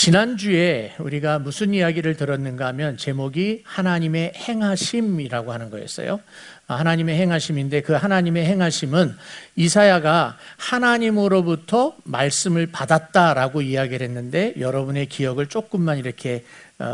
지난주에 우리가 무슨 이야기를 들었는가 하면 제목이 하나님의 행하심이라고 하는 거였어요. 하나님의 행하심인데 그 하나님의 행하심은 이사야가 하나님으로부터 말씀을 받았다라고 이야기를 했는데 여러분의 기억을 조금만 이렇게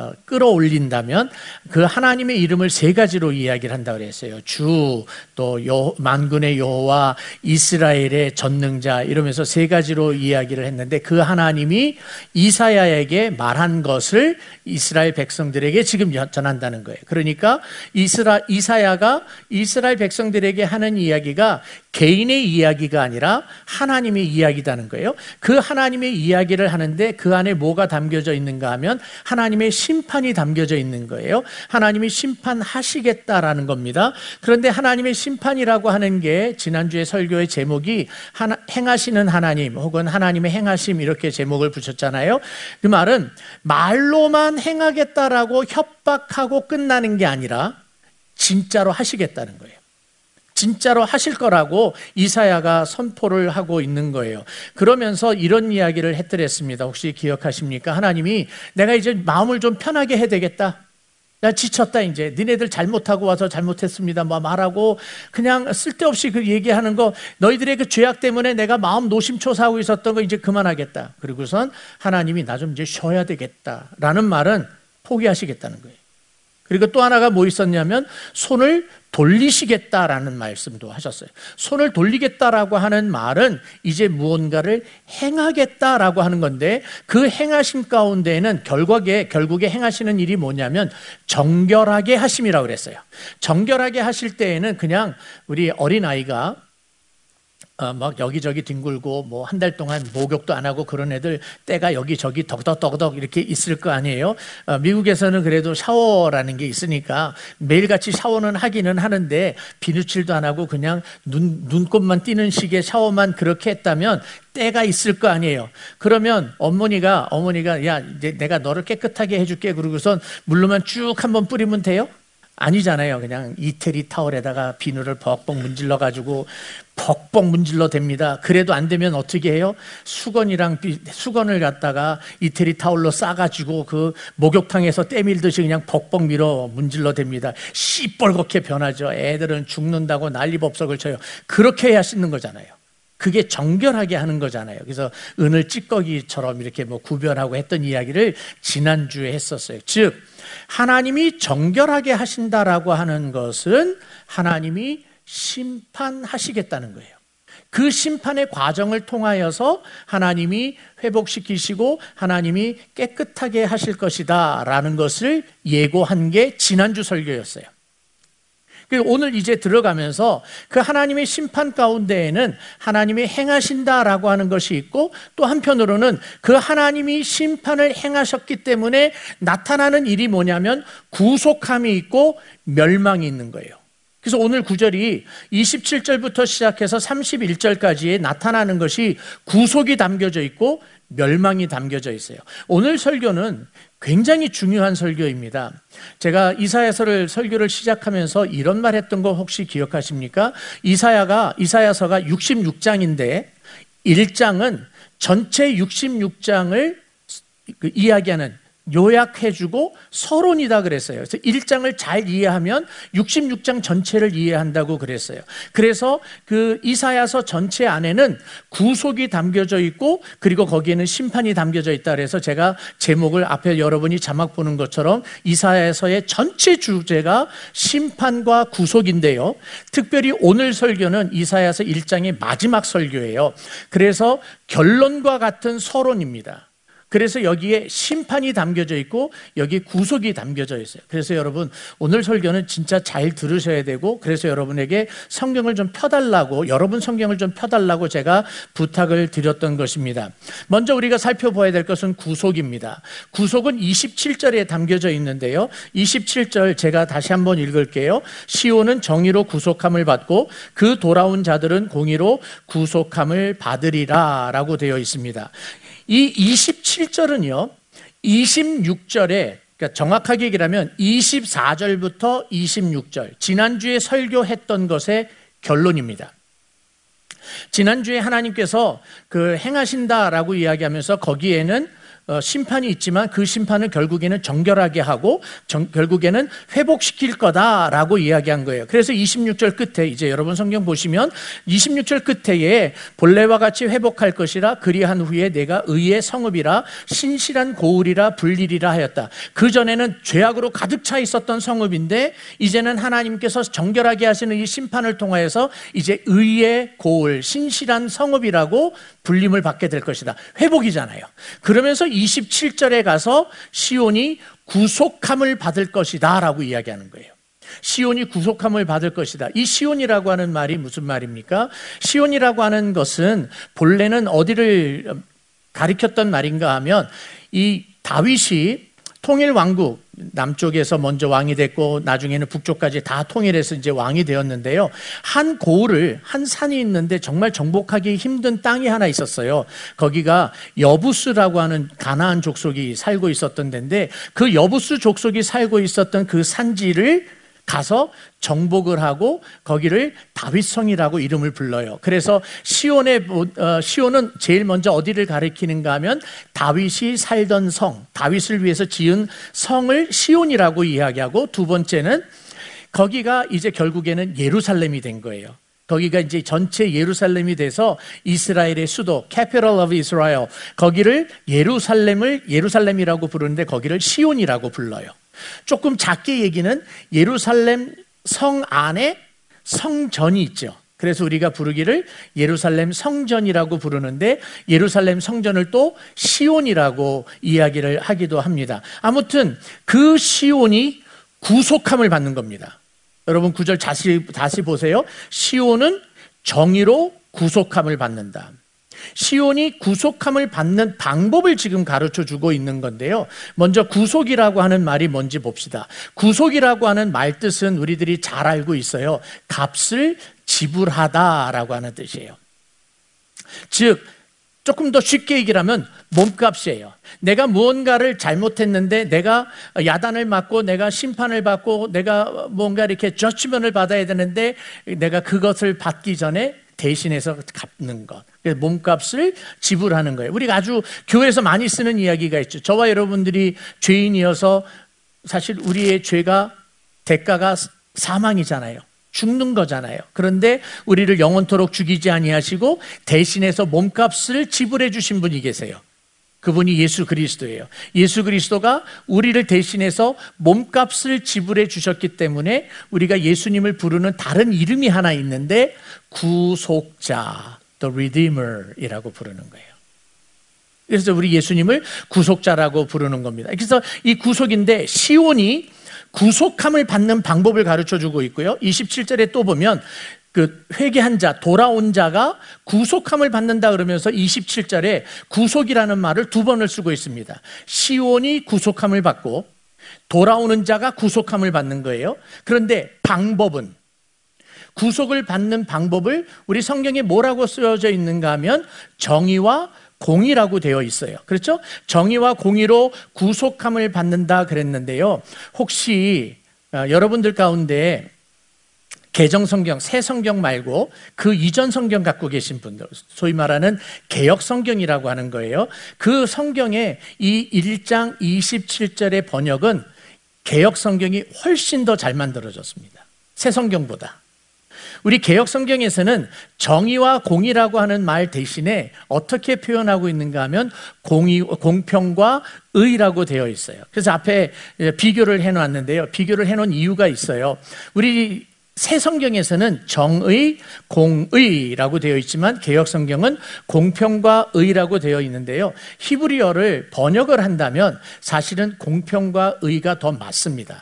끌어올린다면 그 하나님의 이름을 세 가지로 이야기를 한다고 그랬어요. 주, 또 만군의 여호와, 이스라엘의 전능자 이러면서 세 가지로 이야기를 했는데 그 하나님이 이사야에게 말한 것을 이스라엘 백성들에게 지금 전한다는 거예요. 그러니까 이사야가 이스라엘 백성들에게 하는 이야기가 개인의 이야기가 아니라 하나님의 이야기다는 거예요. 그 하나님의 이야기를 하는데 그 안에 뭐가 담겨져 있는가 하면 하나님의 심판이 담겨져 있는 거예요. 하나님이 심판하시겠다라는 겁니다. 그런데 하나님의 심판이라고 하는 게 지난주에 설교의 제목이 행하시는 하나님 혹은 하나님의 행하심 이렇게 제목을 붙였잖아요. 그 말은 말로만 행하겠다라고 협박하고 끝나는 게 아니라 진짜로 하시겠다는 거예요. 진짜로 하실 거라고 이사야가 선포를 하고 있는 거예요. 그러면서 이런 이야기를 했더랬습니다. 혹시 기억하십니까? 하나님이 내가 이제 마음을 좀 편하게 해야 되겠다. 나 지쳤다 이제. 니네들 잘못하고 와서 잘못했습니다. 뭐 말하고 그냥 쓸데없이 그 얘기하는 거 너희들의 그 죄악 때문에 내가 마음 노심초사하고 있었던 거 이제 그만하겠다. 그리고선 하나님이 나 좀 이제 쉬어야 되겠다라는 말은 포기하시겠다는 거예요. 그리고 또 하나가 뭐 있었냐면 손을 돌리시겠다라는 말씀도 하셨어요. 손을 돌리겠다라고 하는 말은 이제 무언가를 행하겠다라고 하는 건데 그 행하심 가운데에는 결국에 행하시는 일이 뭐냐면 정결하게 하심이라고 그랬어요. 정결하게 하실 때에는 그냥 우리 어린아이가 막 여기저기 뒹굴고 뭐 한 달 동안 목욕도 안 하고 그런 애들 때가 여기저기 덕덕덕덕 이렇게 있을 거 아니에요. 미국에서는 그래도 샤워라는 게 있으니까 매일같이 샤워는 하기는 하는데 비누칠도 안 하고 그냥 눈곱만 띄는 식의 샤워만 그렇게 했다면 때가 있을 거 아니에요. 그러면 어머니가 야 내가 너를 깨끗하게 해줄게 그러고선 물로만 쭉 한번 뿌리면 돼요? 아니잖아요. 그냥 이태리 타월에다가 비누를 벅벅 문질러 가지고 벅벅 문질러 댑니다. 그래도 안 되면 어떻게 해요? 수건을 갖다가 이태리 타월로 싸가지고 그 목욕탕에서 때밀듯이 그냥 벅벅 밀어 문질러 댑니다. 시뻘겋게 변하죠. 애들은 죽는다고 난리법석을 쳐요. 그렇게 해야 씻는 거잖아요. 그게 정결하게 하는 거잖아요. 그래서 은을 찌꺼기처럼 이렇게 뭐 구별하고 했던 이야기를 지난주에 했었어요. 즉 하나님이 정결하게 하신다라고 하는 것은 하나님이 심판하시겠다는 거예요. 그 심판의 과정을 통하여서 하나님이 회복시키시고 하나님이 깨끗하게 하실 것이다 라는 것을 예고한 게 지난주 설교였어요. 오늘 이제 들어가면서 그 하나님의 심판 가운데에는 하나님이 행하신다라고 하는 것이 있고 또 한편으로는 그 하나님이 심판을 행하셨기 때문에 나타나는 일이 뭐냐면 구속함이 있고 멸망이 있는 거예요. 그래서 오늘 구절이 27절부터 시작해서 31절까지에 나타나는 것이 구속이 담겨져 있고 멸망이 담겨져 있어요. 오늘 설교는 굉장히 중요한 설교입니다. 제가 이사야서를 설교를 시작하면서 이런 말 했던 거 혹시 기억하십니까? 이사야서가 66장인데 1장은 전체 66장을 이야기하는 요약해주고 서론이다 그랬어요. 그래서 1장을 잘 이해하면 66장 전체를 이해한다고 그랬어요. 그래서 그 이사야서 전체 안에는 구속이 담겨져 있고 그리고 거기에는 심판이 담겨져 있다 그래서 제가 제목을 앞에 여러분이 자막 보는 것처럼 이사야서의 전체 주제가 심판과 구속인데요. 특별히 오늘 설교는 이사야서 1장의 마지막 설교예요. 그래서 결론과 같은 서론입니다. 그래서 여기에 심판이 담겨져 있고 여기 구속이 담겨져 있어요. 그래서 여러분 오늘 설교는 진짜 잘 들으셔야 되고 그래서 여러분에게 성경을 좀 펴달라고 여러분 성경을 좀 펴달라고 제가 부탁을 드렸던 것입니다. 먼저 우리가 살펴봐야 될 것은 구속입니다. 구속은 27절에 담겨져 있는데요. 27절 제가 다시 한번 읽을게요. 시온은 정의로 구속함을 받고 그 돌아온 자들은 공의로 구속함을 받으리라 라고 되어 있습니다. 이 27절은요 26절에 그러니까 정확하게 얘기하면 24절부터 26절 지난주에 설교했던 것의 결론입니다. 지난주에 하나님께서 그 행하신다라고 이야기하면서 거기에는 심판이 있지만 그 심판을 결국에는 정결하게 하고 결국에는 회복시킬 거다라고 이야기한 거예요. 그래서 26절 끝에 이제 여러분 성경 보시면 26절 끝에 본래와 같이 회복할 것이라 그리한 후에 내가 의의 성읍이라 신실한 고을이라 불리리라 하였다. 그전에는 죄악으로 가득 차 있었던 성읍인데 이제는 하나님께서 정결하게 하시는 이 심판을 통하여서 이제 의의 고을, 신실한 성읍이라고 불림을 받게 될 것이다. 회복이잖아요. 그러면서 27절에 가서 시온이 구속함을 받을 것이다 라고 이야기하는 거예요. 시온이 구속함을 받을 것이다. 이 시온이라고 하는 말이 무슨 말입니까? 시온이라고 하는 것은 본래는 어디를 가리켰던 말인가 하면 이 다윗이 통일 왕국, 남쪽에서 먼저 왕이 됐고 나중에는 북쪽까지 다 통일해서 이제 왕이 되었는데요. 한 고을을, 한 산이 있는데 정말 정복하기 힘든 땅이 하나 있었어요. 거기가 여부스라고 하는 가나안 족속이 살고 있었던 데인데 그 여부스 족속이 살고 있었던 그 산지를 가서 정복을 하고 거기를 다윗성이라고 이름을 불러요. 그래서 시온은 제일 먼저 어디를 가리키는가 하면 다윗이 살던 성, 다윗을 위해서 지은 성을 시온이라고 이야기하고 두 번째는 거기가 이제 결국에는 예루살렘이 된 거예요. 거기가 이제 전체 예루살렘이 돼서 이스라엘의 수도, Capital of Israel, 거기를 예루살렘이라고 부르는데 거기를 시온이라고 불러요. 조금 작게 얘기는 예루살렘 성 안에 성전이 있죠. 그래서 우리가 부르기를 예루살렘 성전이라고 부르는데 예루살렘 성전을 또 시온이라고 이야기를 하기도 합니다. 아무튼 그 시온이 구속함을 받는 겁니다. 여러분 9절 다시 보세요. 시온은 정의로 구속함을 받는다. 시온이 구속함을 받는 방법을 지금 가르쳐 주고 있는 건데요. 먼저 구속이라고 하는 말이 뭔지 봅시다. 구속이라고 하는 말 뜻은 우리들이 잘 알고 있어요. 값을 지불하다라고 하는 뜻이에요. 즉 조금 더 쉽게 얘기를 하면 몸값이에요. 내가 무언가를 잘못했는데 내가 야단을 맞고 내가 심판을 받고 내가 뭔가 이렇게 저치면을 받아야 되는데 내가 그것을 받기 전에 대신해서 갚는 것. 몸값을 지불하는 거예요. 우리가 아주 교회에서 많이 쓰는 이야기가 있죠. 저와 여러분들이 죄인이어서 사실 우리의 죄가 대가가 사망이잖아요. 죽는 거잖아요. 그런데 우리를 영원토록 죽이지 아니하시고 대신해서 몸값을 지불해 주신 분이 계세요. 그분이 예수 그리스도예요. 예수 그리스도가 우리를 대신해서 몸값을 지불해 주셨기 때문에 우리가 예수님을 부르는 다른 이름이 하나 있는데 구속자, the Redeemer이라고 부르는 거예요. 그래서 우리 예수님을 구속자라고 부르는 겁니다. 그래서 이 구속인데 시온이 구속함을 받는 방법을 가르쳐주고 있고요. 27절에 또 보면 그 회개한 자, 돌아온 자가 구속함을 받는다 그러면서 27절에 구속이라는 말을 두 번을 쓰고 있습니다. 시온이 구속함을 받고 돌아오는 자가 구속함을 받는 거예요. 그런데 방법은, 구속을 받는 방법을 우리 성경에 뭐라고 쓰여져 있는가 하면 정의와 공의라고 되어 있어요. 그렇죠? 정의와 공의로 구속함을 받는다 그랬는데요. 혹시 여러분들 가운데 개정 성경, 새 성경 말고 그 이전 성경 갖고 계신 분들, 소위 말하는 개역 성경이라고 하는 거예요. 그 성경의 이 1장 27절의 번역은 개역 성경이 훨씬 더 잘 만들어졌습니다. 새 성경보다. 우리 개역 성경에서는 정의와 공의라고 하는 말 대신에 어떻게 표현하고 있는가 하면 공평과 의라고 되어 있어요. 그래서 앞에 비교를 해놨는데요. 비교를 해놓은 이유가 있어요. 우리 새 성경에서는 정의, 공의라고 되어 있지만 개역 성경은 공평과 의라고 되어 있는데요. 히브리어를 번역을 한다면 사실은 공평과 의가 더 맞습니다.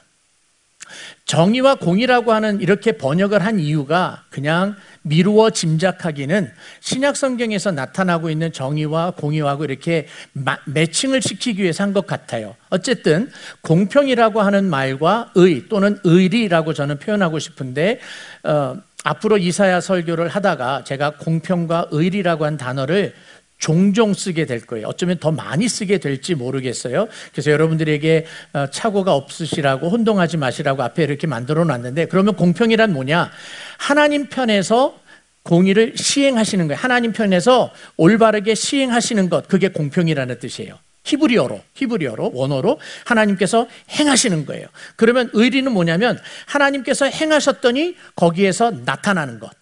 정의와 공의라고 하는 이렇게 번역을 한 이유가 그냥 미루어 짐작하기는 신약 성경에서 나타나고 있는 정의와 공의하고 이렇게 매칭을 시키기 위해서 한 것 같아요. 어쨌든 공평이라고 하는 말과 의 또는 의리라고 저는 표현하고 싶은데 앞으로 이사야 설교를 하다가 제가 공평과 의리라고 한 단어를 종종 쓰게 될 거예요. 어쩌면 더 많이 쓰게 될지 모르겠어요. 그래서 여러분들에게 착오가 없으시라고, 혼동하지 마시라고 앞에 이렇게 만들어 놨는데, 그러면 공평이란 뭐냐? 하나님 편에서 공의를 시행하시는 거예요. 하나님 편에서 올바르게 시행하시는 것, 그게 공평이라는 뜻이에요. 히브리어로 원어로 하나님께서 행하시는 거예요. 그러면 의리는 뭐냐면 하나님께서 행하셨더니 거기에서 나타나는 것.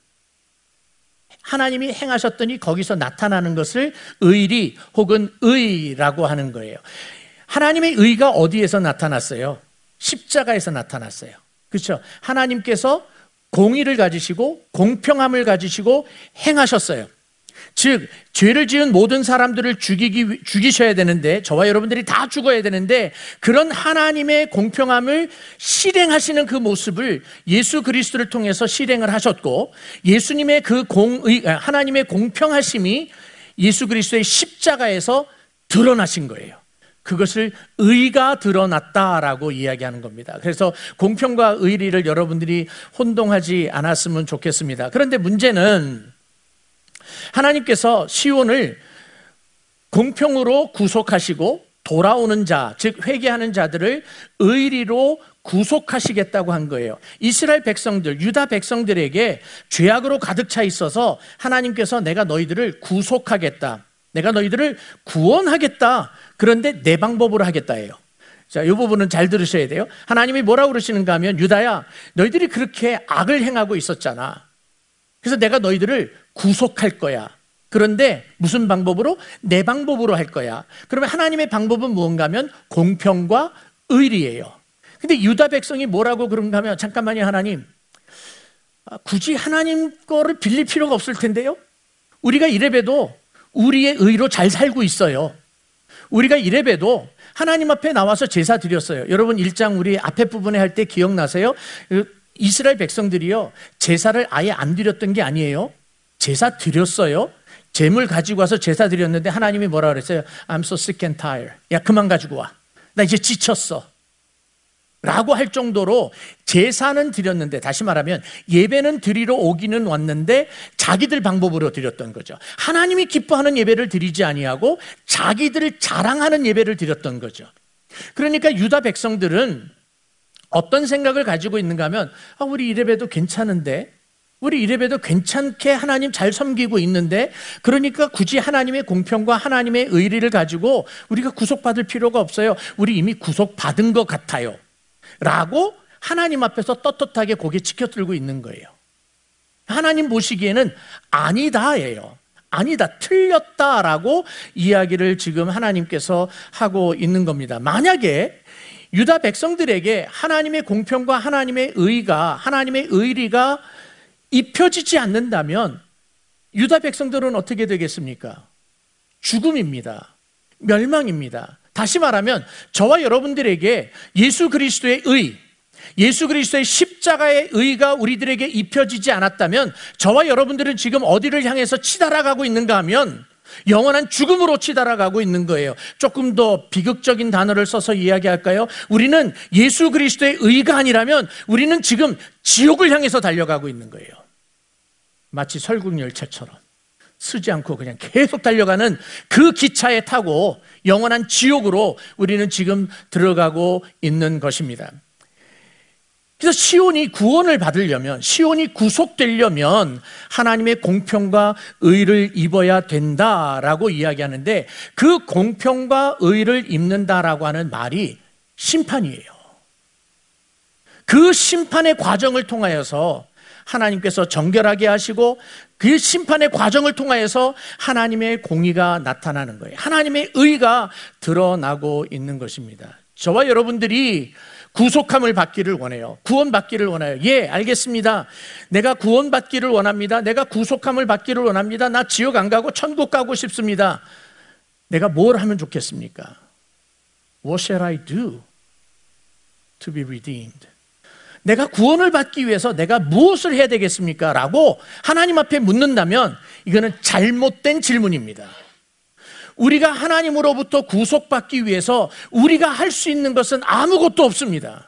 하나님이 행하셨더니 거기서 나타나는 것을 의리 혹은 의라고 하는 거예요. 하나님의 의가 어디에서 나타났어요? 십자가에서 나타났어요. 그렇죠? 하나님께서 공의를 가지시고 공평함을 가지시고 행하셨어요. 즉 죄를 지은 모든 사람들을 죽이셔야 되는데, 저와 여러분들이 다 죽어야 되는데, 그런 하나님의 공평함을 실행하시는 그 모습을 예수 그리스도를 통해서 실행을 하셨고, 예수님의 하나님의 공평하심이 예수 그리스도의 십자가에서 드러나신 거예요. 그것을 의가 드러났다라고 이야기하는 겁니다. 그래서 공평과 의리를 여러분들이 혼동하지 않았으면 좋겠습니다. 그런데 문제는 하나님께서 시온을 공평으로 구속하시고 돌아오는 자, 즉 회개하는 자들을 의리로 구속하시겠다고 한 거예요. 이스라엘 백성들, 유다 백성들에게 죄악으로 가득 차 있어서 하나님께서 내가 너희들을 구속하겠다, 내가 너희들을 구원하겠다, 그런데 내 방법으로 하겠다예요. 자, 이 부분은 잘 들으셔야 돼요. 하나님이 뭐라고 그러시는가 하면, 유다야, 너희들이 그렇게 악을 행하고 있었잖아. 그래서 내가 너희들을 구속할 거야. 그런데 무슨 방법으로? 내 방법으로 할 거야. 그러면 하나님의 방법은 무언가 하면 공평과 의리예요. 근데 유다 백성이 뭐라고 그런가 하면, 잠깐만요, 하나님, 굳이 하나님 거를 빌릴 필요가 없을 텐데요. 우리가 이래봬도 우리의 의로 잘 살고 있어요. 우리가 이래봬도 하나님 앞에 나와서 제사 드렸어요. 여러분 1장 우리 앞에 부분에 할 때 기억나세요? 이스라엘 백성들이요, 제사를 아예 안 드렸던 게 아니에요. 제사 드렸어요. 재물 가지고 와서 제사 드렸는데 하나님이 뭐라 그랬어요? I'm so sick and tired. 야, 그만 가지고 와. 나 이제 지쳤어. 라고 할 정도로 제사는 드렸는데, 다시 말하면 예배는 드리러 오기는 왔는데 자기들 방법으로 드렸던 거죠. 하나님이 기뻐하는 예배를 드리지 아니하고 자기들을 자랑하는 예배를 드렸던 거죠. 그러니까 유다 백성들은 어떤 생각을 가지고 있는가 하면, 우리 이래봬도 괜찮은데, 우리 이래봬도 괜찮게 하나님 잘 섬기고 있는데, 그러니까 굳이 하나님의 공평과 하나님의 의리를 가지고 우리가 구속받을 필요가 없어요. 우리 이미 구속받은 것 같아요. 라고 하나님 앞에서 떳떳하게 고개 치켜들고 있는 거예요. 하나님 보시기에는 아니다예요. 아니다, 틀렸다라고 이야기를 지금 하나님께서 하고 있는 겁니다. 만약에 유다 백성들에게 하나님의 공평과 하나님의 하나님의 의리가 입혀지지 않는다면 유다 백성들은 어떻게 되겠습니까? 죽음입니다. 멸망입니다. 다시 말하면 저와 여러분들에게 예수 그리스도의 의, 예수 그리스도의 십자가의 의가 우리들에게 입혀지지 않았다면 저와 여러분들은 지금 어디를 향해서 치달아가고 있는가 하면 영원한 죽음으로 치달아가고 있는 거예요. 조금 더 비극적인 단어를 써서 이야기할까요? 우리는 예수 그리스도의 의가 아니라면 우리는 지금 지옥을 향해서 달려가고 있는 거예요. 마치 설국열차처럼 쓰지 않고 그냥 계속 달려가는 그 기차에 타고 영원한 지옥으로 우리는 지금 들어가고 있는 것입니다. 그래서 시온이 구원을 받으려면, 시온이 구속되려면 하나님의 공평과 의를 입어야 된다라고 이야기하는데, 그 공평과 의를 입는다라고 하는 말이 심판이에요. 그 심판의 과정을 통하여서 하나님께서 정결하게 하시고, 그 심판의 과정을 통하여서 하나님의 공의가 나타나는 거예요. 하나님의 의가 드러나고 있는 것입니다. 저와 여러분들이 구속함을 받기를 원해요. 구원받기를 원해요. 예, 알겠습니다. 내가 구원받기를 원합니다. 내가 구속함을 받기를 원합니다. 나 지옥 안 가고 천국 가고 싶습니다. 내가 뭘 하면 좋겠습니까? What shall I do to be redeemed? 내가 구원을 받기 위해서 내가 무엇을 해야 되겠습니까? 라고 하나님 앞에 묻는다면 이거는 잘못된 질문입니다. 우리가 하나님으로부터 구속받기 위해서 우리가 할 수 있는 것은 아무것도 없습니다.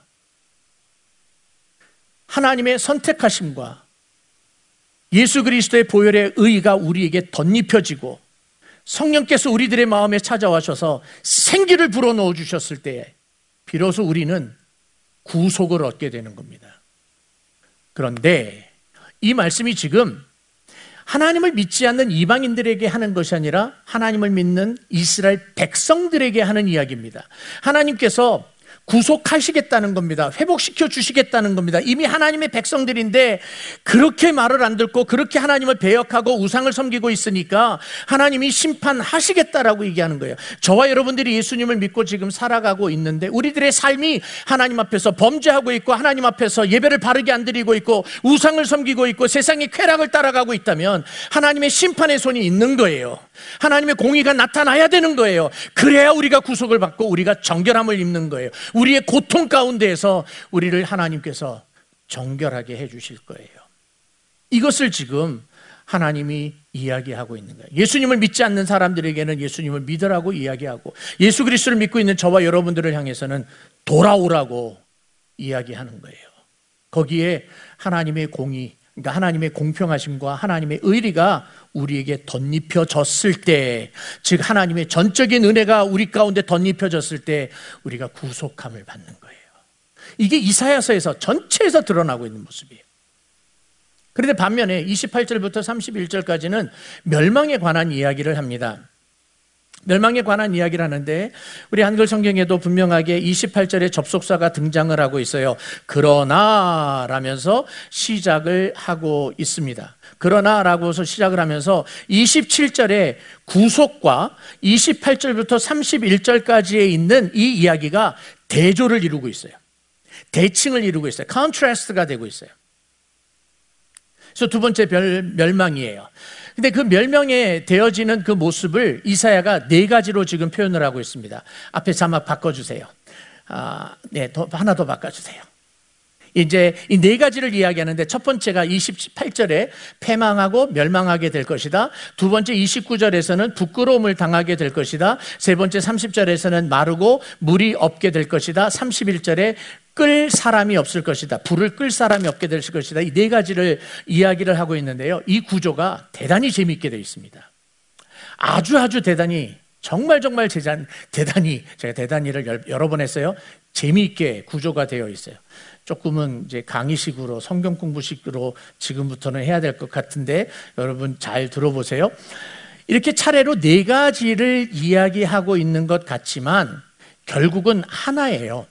하나님의 선택하심과 예수 그리스도의 보혈의 의가 우리에게 덧입혀지고 성령께서 우리들의 마음에 찾아와셔서 생기를 불어넣어 주셨을 때에 비로소 우리는 구속을 얻게 되는 겁니다. 그런데 이 말씀이 지금 하나님을 믿지 않는 이방인들에게 하는 것이 아니라 하나님을 믿는 이스라엘 백성들에게 하는 이야기입니다. 하나님께서 구속하시겠다는 겁니다. 회복시켜 주시겠다는 겁니다. 이미 하나님의 백성들인데 그렇게 말을 안 듣고 그렇게 하나님을 배역하고 우상을 섬기고 있으니까 하나님이 심판하시겠다라고 얘기하는 거예요. 저와 여러분들이 예수님을 믿고 지금 살아가고 있는데 우리들의 삶이 하나님 앞에서 범죄하고 있고 하나님 앞에서 예배를 바르게 안 드리고 있고 우상을 섬기고 있고 세상의 쾌락을 따라가고 있다면 하나님의 심판의 손이 있는 거예요. 하나님의 공의가 나타나야 되는 거예요. 그래야 우리가 구속을 받고 우리가 정결함을 입는 거예요. 우리의 고통 가운데에서 우리를 하나님께서 정결하게 해 주실 거예요. 이것을 지금 하나님이 이야기하고 있는 거예요. 예수님을 믿지 않는 사람들에게는 예수님을 믿으라고 이야기하고 예수 그리스도를 믿고 있는 저와 여러분들을 향해서는 돌아오라고 이야기하는 거예요. 거기에 하나님의 공의, 그러니까 하나님의 공평하심과 하나님의 의리가 우리에게 덧입혀졌을 때, 즉 하나님의 전적인 은혜가 우리 가운데 덧입혀졌을 때 우리가 구속함을 받는 거예요. 이게 이사야서에서 전체에서 드러나고 있는 모습이에요. 그런데 반면에 28절부터 31절까지는 멸망에 관한 이야기를 합니다. 멸망에 관한 이야기를 하는데 우리 한글 성경에도 분명하게 28절에 접속사가 등장을 하고 있어요. 그러나 라면서 시작을 하고 있습니다. 그러나 라고 해서 시작을 하면서 27절에 구속과 28절부터 31절까지에 있는 이 이야기가 대조를 이루고 있어요. 대칭을 이루고 있어요. 컨트라스트가 되고 있어요. 그래서 두 번째 멸망이에요. 근데 그 멸망에 되어지는 그 모습을 이사야가 네 가지로 지금 표현을 하고 있습니다. 앞에 자막 바꿔주세요. 하나 더 바꿔주세요. 이제 이 네 가지를 이야기하는데 첫 번째가 28절에 패망하고 멸망하게 될 것이다. 두 번째 29절에서는 부끄러움을 당하게 될 것이다. 세 번째 30절에서는 마르고 물이 없게 될 것이다. 31절에 끌 사람이 없을 것이다. 불을 끌 사람이 없게 될 것이다. 이 네 가지를 이야기를 하고 있는데요. 이 구조가 대단히 재미있게 되어 있습니다. 아주 대단히 정말 대단히 제가 대단히를 여러 번 했어요. 재미있게 구조가 되어 있어요. 조금은 이제 강의식으로 성경 공부식으로 지금부터는 해야 될 것 같은데 여러분 잘 들어보세요. 이렇게 차례로 네 가지를 이야기하고 있는 것 같지만 결국은 하나예요.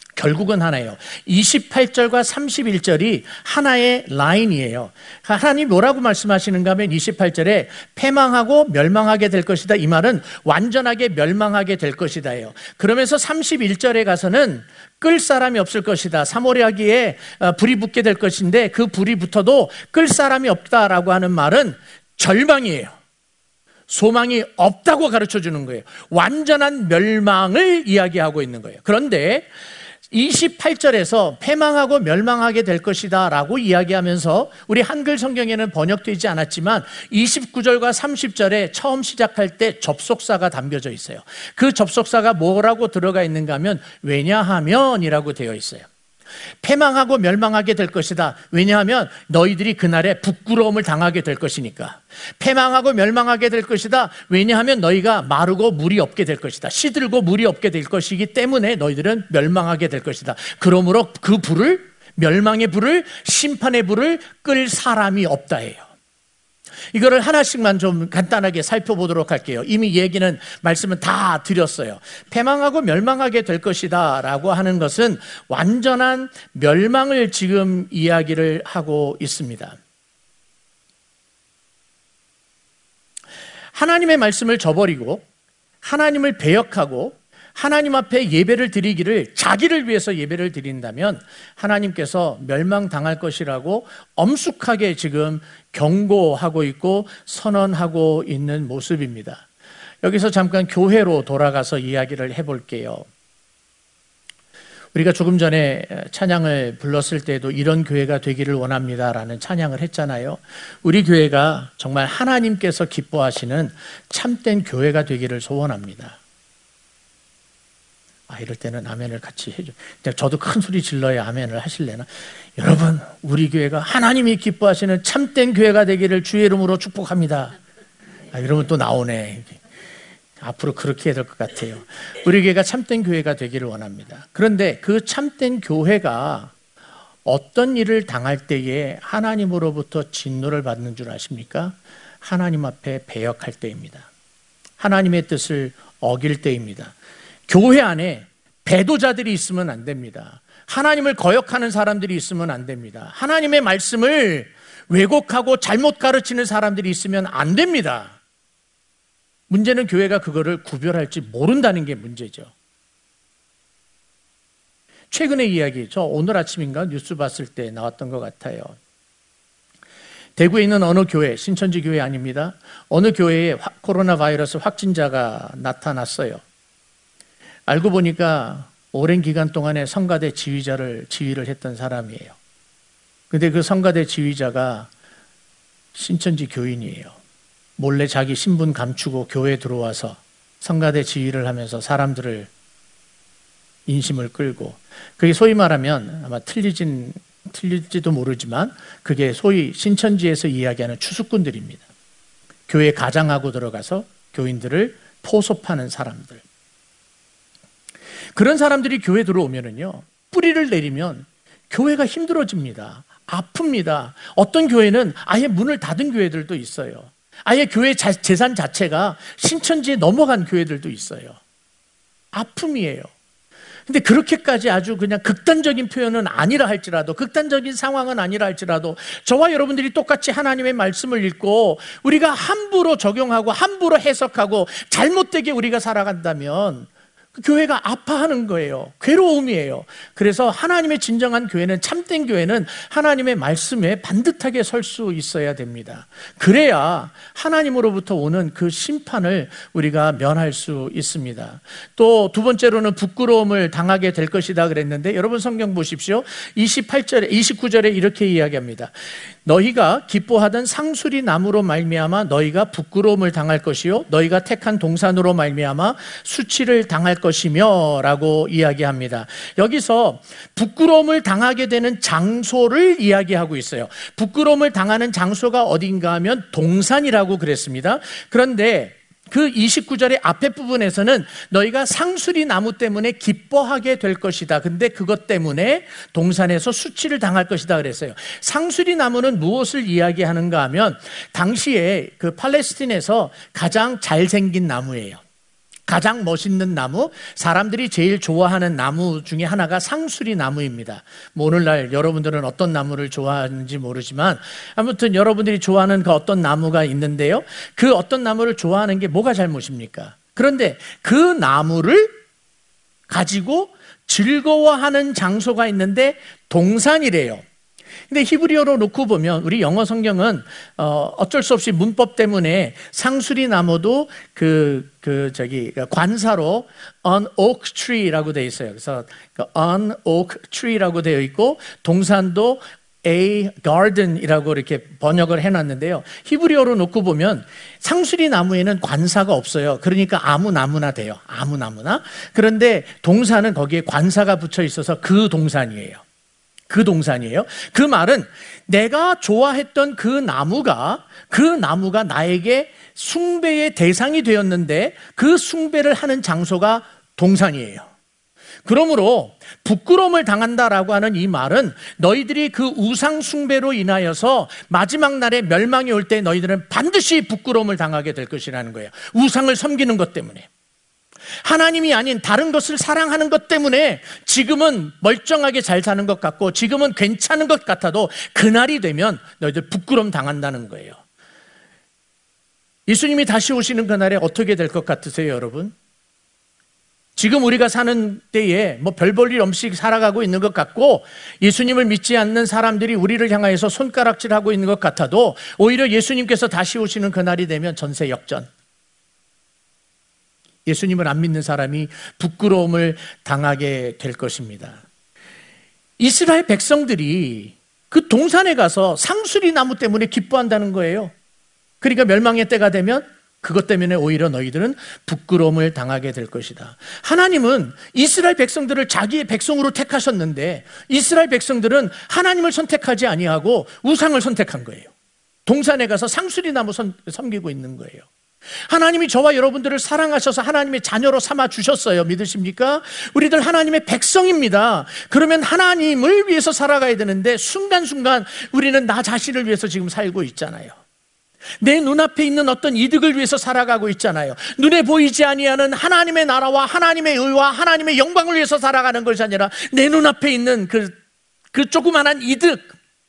28절과 31절이 하나의 라인이에요. 하나님 뭐라고 말씀하시는가 하면 28절에 패망하고 멸망하게 될 것이다. 이 말은 완전하게 멸망하게 될 것이다예요. 그러면서 31절에 가서는 끌 사람이 없을 것이다. 사모리아기에 불이 붙게 될 것인데 그 불이 붙어도 끌 사람이 없다라고 하는 말은 절망이에요. 소망이 없다고 가르쳐 주는 거예요. 완전한 멸망을 이야기하고 있는 거예요. 그런데 28절에서 패망하고 멸망하게 될 것이다 라고 이야기하면서 우리 한글 성경에는 번역되지 않았지만 29절과 30절에 처음 시작할 때 접속사가 담겨져 있어요. 그 접속사가 뭐라고 들어가 있는가 하면 왜냐하면이라고 되어 있어요. 패망하고 멸망하게 될 것이다. 왜냐하면 너희들이 그날에 부끄러움을 당하게 될 것이니까. 패망하고 멸망하게 될 것이다. 왜냐하면 너희가 마르고 물이 없게 될 것이다. 시들고 물이 없게 될 것이기 때문에 너희들은 멸망하게 될 것이다. 그러므로 그 불을, 멸망의 불을, 심판의 불을 끌 사람이 없다 해요. 이거를 하나씩만 좀 간단하게 살펴보도록 할게요. 이미 말씀은 다 드렸어요. 패망하고 멸망하게 될 것이다 라고 하는 것은 완전한 멸망을 지금 이야기를 하고 있습니다. 하나님의 말씀을 저버리고 하나님을 배역하고 하나님 앞에 예배를 드리기를 자기를 위해서 예배를 드린다면 하나님께서 멸망당할 것이라고 엄숙하게 지금 경고하고 있고 선언하고 있는 모습입니다. 여기서 잠깐 교회로 돌아가서 이야기를 해볼게요. 우리가 조금 전에 찬양을 불렀을 때도 이런 교회가 되기를 원합니다라는 찬양을 했잖아요. 우리 교회가 정말 하나님께서 기뻐하시는 참된 교회가 되기를 소원합니다. 이럴 때는 아멘을 같이 해줘. 저도 큰 소리 질러야 아멘을 하실래나? 여러분, 우리 교회가 하나님이 기뻐하시는 참된 교회가 되기를 주의 이름으로 축복합니다. 이러면 또 나오네. 앞으로 그렇게 해야 될 것 같아요. 우리 교회가 참된 교회가 되기를 원합니다. 그런데 그 참된 교회가 어떤 일을 당할 때에 하나님으로부터 진노를 받는 줄 아십니까? 하나님 앞에 배역할 때입니다. 하나님의 뜻을 어길 때입니다. 교회 안에 배도자들이 있으면 안 됩니다. 하나님을 거역하는 사람들이 있으면 안 됩니다. 하나님의 말씀을 왜곡하고 잘못 가르치는 사람들이 있으면 안 됩니다. 문제는 교회가 그거를 구별할지 모른다는 게 문제죠. 최근의 이야기, 저 오늘 아침인가 뉴스 봤을 때 나왔던 것 같아요. 대구에 있는 어느 교회, 신천지 교회 아닙니다. 어느 교회에 코로나 바이러스 확진자가 나타났어요. 알고 보니까 오랜 기간 동안에 성가대 지휘를 했던 사람이에요. 근데 그 성가대 지휘자가 신천지 교인이에요. 몰래 자기 신분 감추고 교회에 들어와서 성가대 지휘를 하면서 사람들을 인심을 끌고, 그게 소위 말하면 아마 틀릴지도 모르지만 그게 소위 신천지에서 이야기하는 추수꾼들입니다. 교회 가장하고 들어가서 교인들을 포섭하는 사람들. 그런 사람들이 교회 들어오면은요, 뿌리를 내리면 교회가 힘들어집니다. 아픕니다. 어떤 교회는 아예 문을 닫은 교회들도 있어요. 아예 교회 재산 자체가 신천지에 넘어간 교회들도 있어요. 아픔이에요. 근데 그렇게까지 아주 그냥 극단적인 표현은 아니라 할지라도, 극단적인 상황은 아니라 할지라도, 저와 여러분들이 똑같이 하나님의 말씀을 읽고 우리가 함부로 적용하고 함부로 해석하고 잘못되게 우리가 살아간다면 그 교회가 아파하는 거예요. 괴로움이에요. 그래서 하나님의 진정한 교회는, 참된 교회는 하나님의 말씀에 반듯하게 설 수 있어야 됩니다. 그래야 하나님으로부터 오는 그 심판을 우리가 면할 수 있습니다. 또 두 번째로는 부끄러움을 당하게 될 것이다 그랬는데, 여러분 성경 보십시오. 29절에 이렇게 이야기합니다. 너희가 기뻐하던 상수리 나무로 말미암아 너희가 부끄러움을 당할 것이요, 너희가 택한 동산으로 말미암아 수치를 당할 것이며 라고 이야기합니다. 여기서 부끄러움을 당하게 되는 장소를 이야기하고 있어요. 부끄러움을 당하는 장소가 어딘가 하면 동산이라고 그랬습니다. 그런데 그 29절의 앞에 부분에서는 너희가 상수리 나무 때문에 기뻐하게 될 것이다. 근데 그것 때문에 동산에서 수치를 당할 것이다 그랬어요. 상수리 나무는 무엇을 이야기하는가 하면 당시에 그 팔레스틴에서 가장 잘생긴 나무예요. 가장 멋있는 나무, 사람들이 제일 좋아하는 나무 중에 하나가 상수리 나무입니다. 뭐 오늘날 여러분들은 어떤 나무를 좋아하는지 모르지만 아무튼 여러분들이 좋아하는 그 어떤 나무가 있는데요, 그 어떤 나무를 좋아하는 게 뭐가 잘못입니까? 그런데 그 나무를 가지고 즐거워하는 장소가 있는데 동산이래요. 근데 히브리어로 놓고 보면, 우리 영어 성경은 어쩔 수 없이 문법 때문에 상수리 나무도 관사로 an oak tree라고 되어 있어요. 그래서 an oak tree라고 되어 있고, 동산도 a garden이라고 이렇게 번역을 해놨는데요. 히브리어로 놓고 보면 상수리 나무에는 관사가 없어요. 그러니까 아무 나무나 돼요. 아무 나무나. 그런데 동산은 거기에 관사가 붙여 있어서 그 동산이에요. 그 동산이에요. 그 말은 내가 좋아했던 그 나무가 나에게 숭배의 대상이 되었는데 그 숭배를 하는 장소가 동산이에요. 그러므로 부끄러움을 당한다라고 하는 이 말은 너희들이 그 우상 숭배로 인하여서 마지막 날에 멸망이 올 때 너희들은 반드시 부끄러움을 당하게 될 것이라는 거예요. 우상을 섬기는 것 때문에, 하나님이 아닌 다른 것을 사랑하는 것 때문에 지금은 멀쩡하게 잘 사는 것 같고 지금은 괜찮은 것 같아도 그날이 되면 너희들 부끄러움 당한다는 거예요. 예수님이 다시 오시는 그날에 어떻게 될 것 같으세요, 여러분? 지금 우리가 사는 때에 뭐 별 볼 일 없이 살아가고 있는 것 같고, 예수님을 믿지 않는 사람들이 우리를 향하여서 손가락질하고 있는 것 같아도 오히려 예수님께서 다시 오시는 그날이 되면 전세 역전. 예수님을 안 믿는 사람이 부끄러움을 당하게 될 것입니다. 이스라엘 백성들이 그 동산에 가서 상수리 나무 때문에 기뻐한다는 거예요. 그러니까 멸망의 때가 되면 그것 때문에 오히려 너희들은 부끄러움을 당하게 될 것이다. 하나님은 이스라엘 백성들을 자기의 백성으로 택하셨는데 이스라엘 백성들은 하나님을 선택하지 아니하고 우상을 선택한 거예요. 동산에 가서 상수리 나무 섬기고 있는 거예요. 하나님이 저와 여러분들을 사랑하셔서 하나님의 자녀로 삼아 주셨어요. 믿으십니까? 우리들 하나님의 백성입니다. 그러면 하나님을 위해서 살아가야 되는데 순간순간 우리는 나 자신을 위해서 지금 살고 있잖아요. 내 눈앞에 있는 어떤 이득을 위해서 살아가고 있잖아요. 눈에 보이지 아니하는 하나님의 나라와 하나님의 의와 하나님의 영광을 위해서 살아가는 것이 아니라 내 눈앞에 있는 그 조그만한 이득,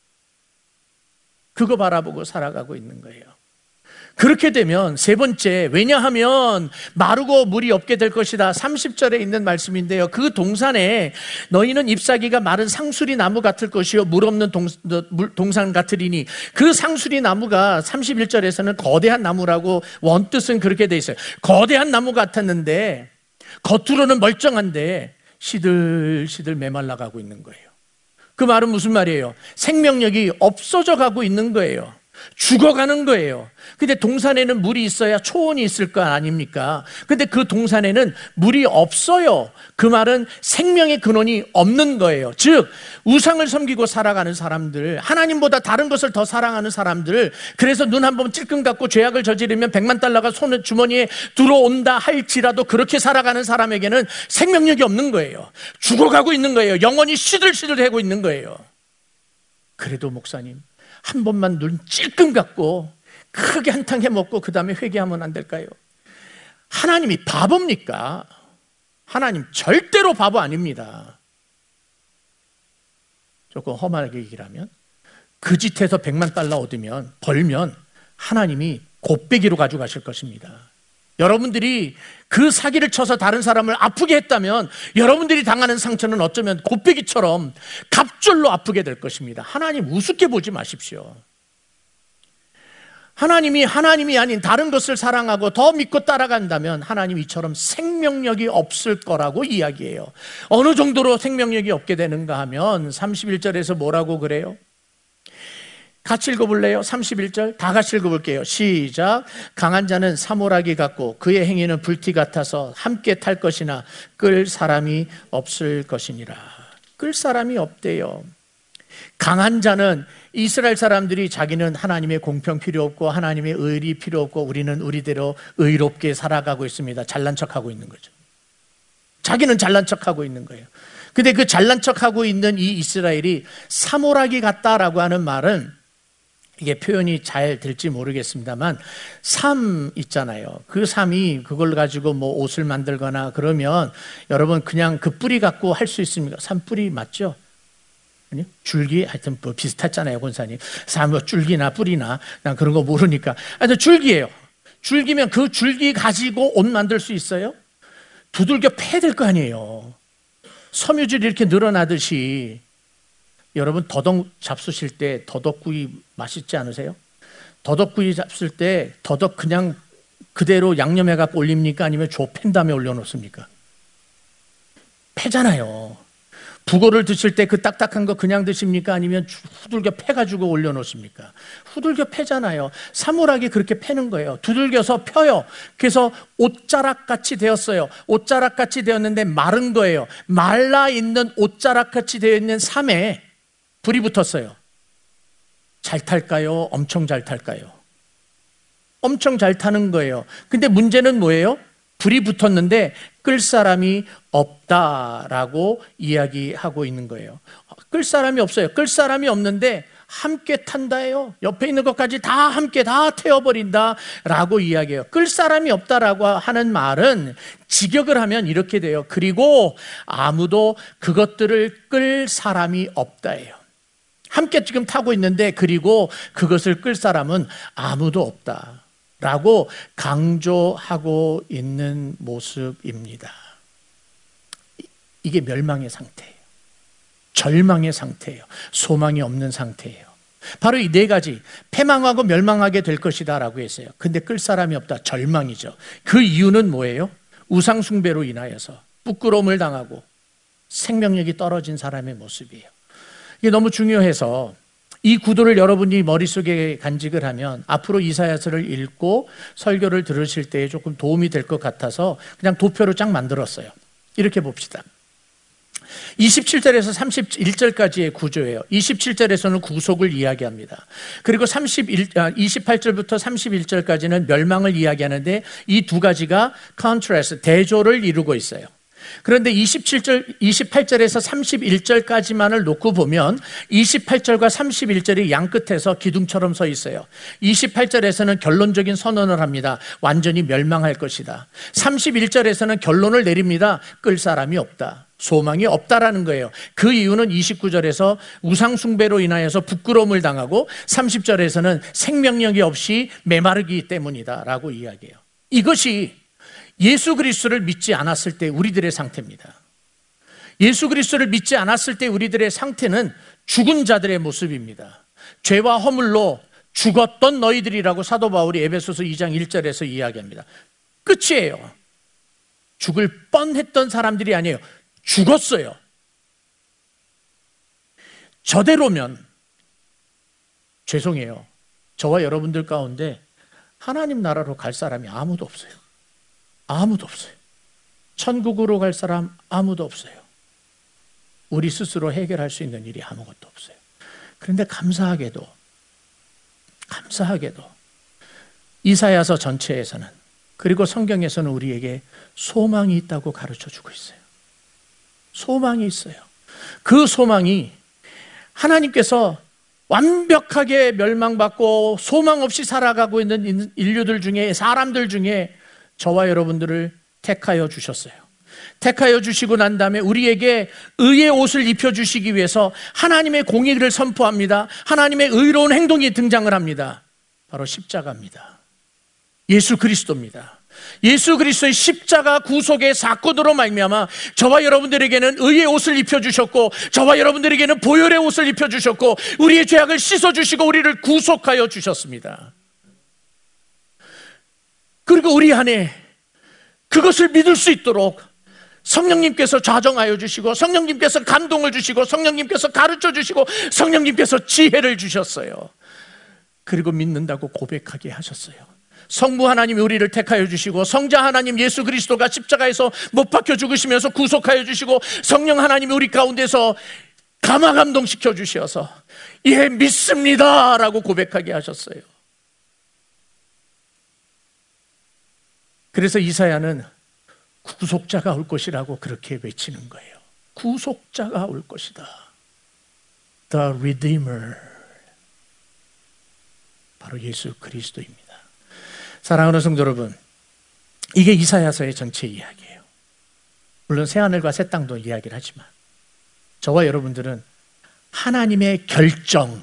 그거 바라보고 살아가고 있는 거예요. 그렇게 되면 세 번째, 왜냐하면 마르고 물이 없게 될 것이다. 30절에 있는 말씀인데요. 그 동산에 너희는 잎사귀가 마른 상수리 나무 같을 것이요 물 없는 동산 같으리니, 그 상수리 나무가 31절에서는 거대한 나무라고 원뜻은 그렇게 돼 있어요. 거대한 나무 같았는데 겉으로는 멀쩡한데 시들시들 메말라가고 있는 거예요. 그 말은 무슨 말이에요? 생명력이 없어져 가고 있는 거예요. 죽어가는 거예요. 근데 동산에는 물이 있어야 초원이 있을 거 아닙니까? 근데 그 동산에는 물이 없어요. 그 말은 생명의 근원이 없는 거예요. 즉 우상을 섬기고 살아가는 사람들, 하나님보다 다른 것을 더 사랑하는 사람들, 그래서 눈 한 번 찔끔 감고 죄악을 저지르면 100만 달러가 손 주머니에 들어온다 할지라도 그렇게 살아가는 사람에게는 생명력이 없는 거예요. 죽어가고 있는 거예요. 영혼이 시들시들하고 있는 거예요. 그래도 목사님, 한 번만 눈 찔끔 감고 크게 한탕 해먹고 그 다음에 회개하면 안 될까요? 하나님이 바보입니까? 하나님 절대로 바보 아닙니다. 조금 험하게 얘기를 하면 그 짓에서 100만 달러 벌면 하나님이 곱빼기로 가져가실 것입니다. 여러분들이 그 사기를 쳐서 다른 사람을 아프게 했다면 여러분들이 당하는 상처는 어쩌면 곱빼기처럼 갑절로 아프게 될 것입니다. 하나님 우습게 보지 마십시오. 하나님이 아닌 다른 것을 사랑하고 더 믿고 따라간다면 하나님 이처럼 생명력이 없을 거라고 이야기해요. 어느 정도로 생명력이 없게 되는가 하면 31절에서 뭐라고 그래요? 같이 읽어볼래요? 31절 다 같이 읽어볼게요. 시작. 강한 자는 사모라기 같고 그의 행위는 불티 같아서 함께 탈 것이나 끌 사람이 없을 것이니라. 끌 사람이 없대요. 강한 자는 이스라엘 사람들이 자기는 하나님의 공평 필요 없고 하나님의 의리 필요 없고 우리는 우리대로 의롭게 살아가고 있습니다. 잘난 척하고 있는 거죠. 자기는 잘난 척하고 있는 거예요. 근데 그 잘난 척하고 있는 이 이스라엘이 사모라기 같다라고 하는 말은, 이게 표현이 잘 될지 모르겠습니다만 삼 있잖아요. 그 삼이 그걸 가지고 뭐 옷을 만들거나 그러면 여러분 그냥 그 뿌리 갖고 할 수 있습니까? 삼 뿌리 맞죠? 아니요? 줄기 하여튼 뭐 비슷했잖아요, 권사님. 삼 줄기나 뿌리나 난 그런 거 모르니까. 하여튼 줄기예요. 줄기면 그 줄기 가지고 옷 만들 수 있어요? 두들겨 패야 될 거 아니에요. 섬유질이 이렇게 늘어나듯이. 여러분 더덕 잡수실 때 더덕구이 맛있지 않으세요? 더덕구이 잡술 때 더덕 그냥 그대로 양념해 갖고 올립니까? 아니면 팬 다음에 올려놓습니까? 패잖아요. 북어를 드실 때 그 딱딱한 거 그냥 드십니까? 아니면 후들겨 패가지고 올려놓습니까? 후들겨 패잖아요. 사물하게 그렇게 패는 거예요. 두들겨서 펴요. 그래서 옷자락같이 되었어요. 옷자락같이 되었는데 마른 거예요. 말라있는 옷자락같이 되어 있는 삼에 불이 붙었어요. 잘 탈까요? 엄청 잘 탈까요? 엄청 잘 타는 거예요. 근데 문제는 뭐예요? 불이 붙었는데 끌 사람이 없다라고 이야기하고 있는 거예요. 끌 사람이 없어요. 끌 사람이 없는데 함께 탄다예요. 옆에 있는 것까지 다 함께 다 태워버린다라고 이야기해요. 끌 사람이 없다라고 하는 말은 직역을 하면 이렇게 돼요. 그리고 아무도 그것들을 끌 사람이 없다예요. 함께 지금 타고 있는데 그리고 그것을 끌 사람은 아무도 없다라고 강조하고 있는 모습입니다. 이게 멸망의 상태예요. 절망의 상태예요. 소망이 없는 상태예요. 바로 이 네 가지, 패망하고 멸망하게 될 것이다 라고 했어요. 근데 끌 사람이 없다, 절망이죠. 그 이유는 뭐예요? 우상 숭배로 인하여서 부끄러움을 당하고 생명력이 떨어진 사람의 모습이에요. 이게 너무 중요해서 이 구도를 여러분이 머릿속에 간직을 하면 앞으로 이사야서를 읽고 설교를 들으실 때에 조금 도움이 될 것 같아서 그냥 도표로 쫙 만들었어요. 이렇게 봅시다. 27절에서 31절까지의 구조예요. 27절에서는 구속을 이야기합니다. 그리고 28절부터 31절까지는 멸망을 이야기하는데 이 두 가지가 컨트라스트, 대조를 이루고 있어요. 그런데 28절에서 31절까지만을 놓고 보면 28절과 31절이 양끝에서 기둥처럼 서 있어요. 28절에서는 결론적인 선언을 합니다. 완전히 멸망할 것이다. 31절에서는 결론을 내립니다. 끌 사람이 없다. 소망이 없다라는 거예요. 그 이유는 29절에서 우상숭배로 인하여서 부끄러움을 당하고 30절에서는 생명력이 없이 메마르기 때문이다 라고 이야기해요. 이것이 예수 그리스도를 믿지 않았을 때 우리들의 상태입니다. 예수 그리스도를 믿지 않았을 때 우리들의 상태는 죽은 자들의 모습입니다. 죄와 허물로 죽었던 너희들이라고 사도 바울이 에베소서 2장 1절에서 이야기합니다. 끝이에요. 죽을 뻔했던 사람들이 아니에요. 죽었어요. 저대로면 죄송해요. 저와 여러분들 가운데 하나님 나라로 갈 사람이 아무도 없어요. 아무도 없어요. 천국으로 갈 사람 아무도 없어요. 우리 스스로 해결할 수 있는 일이 아무것도 없어요. 그런데 감사하게도 이사야서 전체에서는, 그리고 성경에서는 우리에게 소망이 있다고 가르쳐주고 있어요. 소망이 있어요. 그 소망이 하나님께서 완벽하게 멸망받고 소망 없이 살아가고 있는 인류들 중에, 사람들 중에 저와 여러분들을 택하여 주셨어요. 택하여 주시고 난 다음에 우리에게 의의 옷을 입혀주시기 위해서 하나님의 공의를 선포합니다. 하나님의 의로운 행동이 등장을 합니다. 바로 십자가입니다. 예수 그리스도입니다. 예수 그리스도의 십자가 구속의 사건으로 말미암아 저와 여러분들에게는 의의 옷을 입혀주셨고, 저와 여러분들에게는 보혈의 옷을 입혀주셨고, 우리의 죄악을 씻어주시고 우리를 구속하여 주셨습니다. 그리고 우리 안에 그것을 믿을 수 있도록 성령님께서 좌정하여 주시고, 성령님께서 감동을 주시고, 성령님께서 가르쳐 주시고, 성령님께서 지혜를 주셨어요. 그리고 믿는다고 고백하게 하셨어요. 성부 하나님이 우리를 택하여 주시고, 성자 하나님 예수 그리스도가 십자가에서 못 박혀 죽으시면서 구속하여 주시고, 성령 하나님이 우리 가운데서 감화 감동시켜 주셔서 예, 믿습니다 라고 고백하게 하셨어요. 그래서 이사야는 구속자가 올 것이라고 그렇게 외치는 거예요. 구속자가 올 것이다. The Redeemer. 바로 예수 그리스도입니다. 사랑하는 성도 여러분, 이게 이사야서의 전체 이야기예요. 물론 새하늘과 새 땅도 이야기를 하지만 저와 여러분들은 하나님의 결정,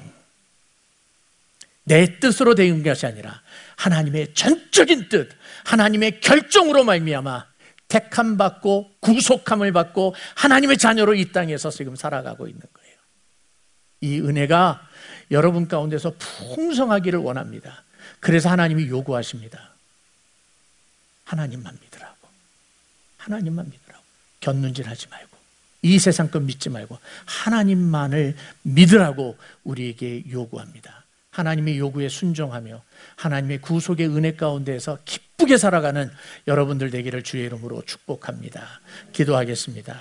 내 뜻으로 된 것이 아니라 하나님의 전적인 뜻, 하나님의 결정으로 말미암아 택함 받고 구속함을 받고 하나님의 자녀로 이 땅에서 지금 살아가고 있는 거예요. 이 은혜가 여러분 가운데서 풍성하기를 원합니다. 그래서 하나님이 요구하십니다. 하나님만 믿으라고. 하나님만 믿으라고. 곁눈질하지 말고, 이 세상 것 믿지 말고 하나님만을 믿으라고 우리에게 요구합니다. 하나님의 요구에 순종하며 하나님의 구속의 은혜 가운데에서 기쁘게 살아가는 여러분들 되기를 주의 이름으로 축복합니다. 기도하겠습니다.